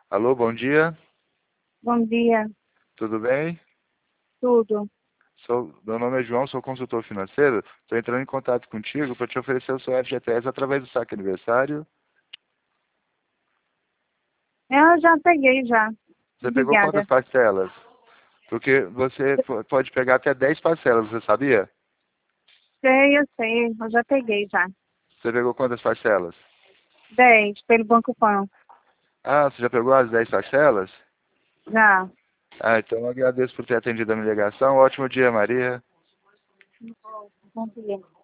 Alô, bom dia. Bom dia, Tudo bem? tudo. Meu nome é João, sou consultor financeiro. Estou entrando em contato contigo para te oferecer o seu FGTS através do saque aniversário. Eu já peguei já. Você pegou quantas Obrigada. parcelas? Porque você pode pegar até 10 parcelas, você sabia? Eu sei, eu já peguei já. Você pegou quantas parcelas? 10 pelo Banco Pan. Ah, você já pegou as 10 parcelas? Já. Ah, então eu agradeço por ter atendido a minha ligação. Ótimo dia, Maria. Bom dia.